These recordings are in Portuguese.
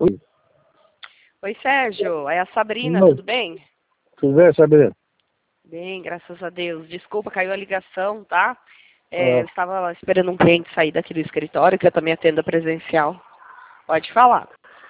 Oi, Oi, Sérgio. É a Sabrina, não, tudo bem? tudo bem, Sabrina? Bem, graças a Deus. Desculpa, caiu a ligação, tá? Eu Ah, estava esperando um cliente sair daqui do escritório, que eu também atendo presencial. Pode falar.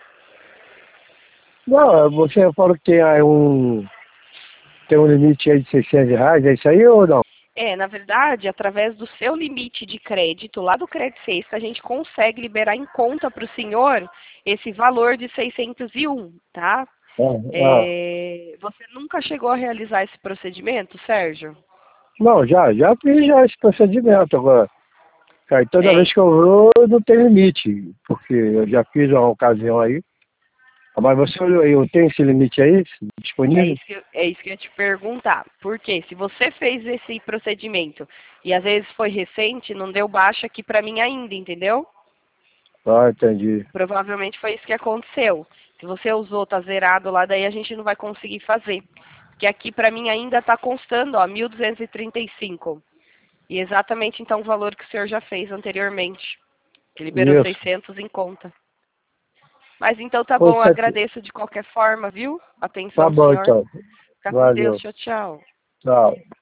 não, você falou que tem um limite aí de R$ 600, é isso aí ou não? Na verdade, através do seu limite de crédito, lá do Credit Sexta, a gente consegue liberar em conta para o senhor esse valor de 601, tá? Ah, Você nunca chegou a realizar esse procedimento, Sérgio? não, já fiz já esse procedimento agora. Aí toda É, vez que eu vou, não tem limite, porque eu já fiz uma ocasião aí. Mas você olhou aí, eu tenho esse limite aí disponível? É isso que eu ia te perguntar. Porque se você fez esse procedimento e às vezes foi recente, não deu baixa aqui para mim ainda, entendeu? Ah, entendi. Provavelmente foi isso que aconteceu. Se você usou, tá zerado lá, daí a gente não vai conseguir fazer. Porque aqui para mim ainda está constando, ó, 1.235. E exatamente então o valor que o senhor já fez anteriormente. Que liberou Isso. 600 em conta. Mas então tá bom, eu Poxa, agradeço de qualquer forma, viu? tá Atenção, bom senhor. então. Fica com Deus. Valeu. Tchau, tchau. Tchau.